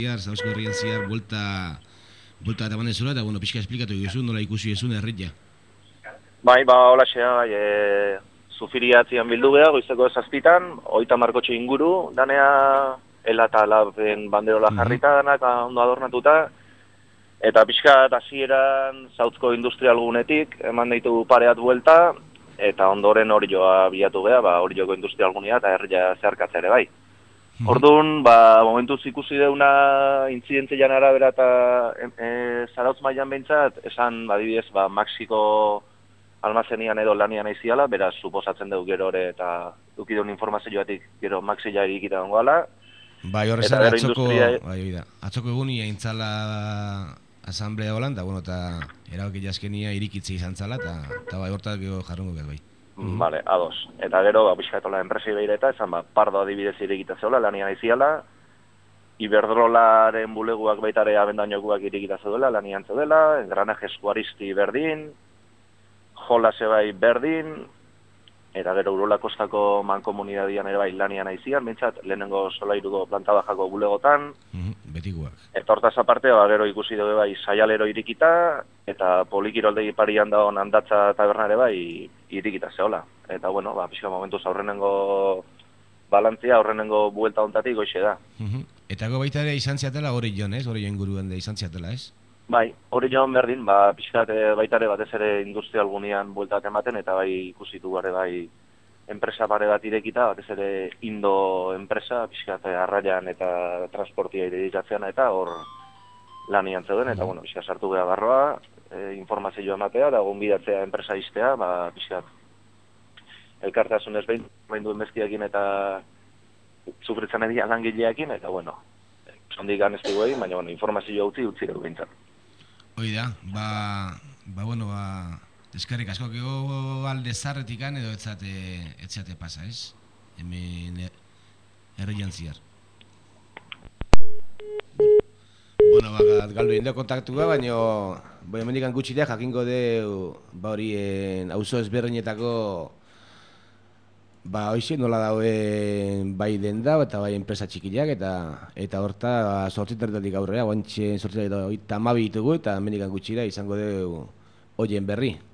Zauzko herrian ziar, buelta eta bandezura, eta, pixka esplikatu egizu, nola ikusi ezun herria. Bai, hola xea, zufiriatzian bildu beha, goizeko zazpitan, 30 inguru, danea, ela eta laben banderola jarrita danak, ondo adornatuta, eta pixka hasieran Zauzko industrialgunetik, eman ditu pareat buelta, eta ondoren hori joa bilatu beha, hori joko industrialgunea, eta herria zeharkatze ere bai. Orduan, momentuz ikusi deuna intzidentzian arabera eta Zarautz mailan behintzat, esan, adibidez, Maxiko almazenian edo lanian aiziala, beraz, suposatzen dugu gero ere eta dukidun informazioatik gero Maxila irikita dongoala. Bai, horrezan, atzoko eguni aintzala asamblea Holanda, eta erabaki jaskenia irikitzi izan zala, eta bai, hortak jarrungo behar bai. Vale, ados. Eta gero, pixkatola enpresi behire eta, esan, pardo adibidez irikita zeola, lanian aiziala, Iberdrolaren buleguak baitare abendainokuak irikita zeudela, lanian zeudela, engranaje eskuaristi berdin, jolase bai berdin, eta gero Urola Kostako mankomunidadian ere bai lanian aizian, bintzat, lehenengo solairuko planta bajako bulegotan. Betikoak. Eta hortaz aparte, gero ikusi dugu bai saialero irikita, eta polikiroldegi parian dagoen handatza tabernare bai irikita zehola. Eta, pixka momentuz aurrenengo balantzia, aurrenengo buelta ontatik goixe da. Eta baita ere izan ziatela hori joan, ez? Hori joan guruen da izan ziatela, ez? Bai, hori joan berdin, pixkat baita ere batez ere industrialgunean buelta bat ematen, eta bai ikusitu gare bai enpresa pare bat irekita, batez ere Indo enpresa, pixkat arraian eta transportia dedikatzean eta hor lanian zeuden, eta pixkat sartu beha barroa, informazioa ematea, da gonbidatzea enpresa iztea, pixkat elkartasunez behin duen bezkiakin eta sufritzen edia langileakin, eta sondik ganezti guai, baina informazioa utzi dugu bintzat. Hoi da, eskerrik asko, gego alde zarretikan edo etzate pasa, ez? Hemen herrian ziar. Galdu egin da kontaktua, baina hemendikan gutxi da, jakingo deu horien auzo ezberdinetako hoxe nola dauen bai denda eta bai enpresa txikiak eta horta sortzitertatik aurrera, guantxe sortzitertatik 32 ditugu eta hemendikan gutxi da izango deu horien berri.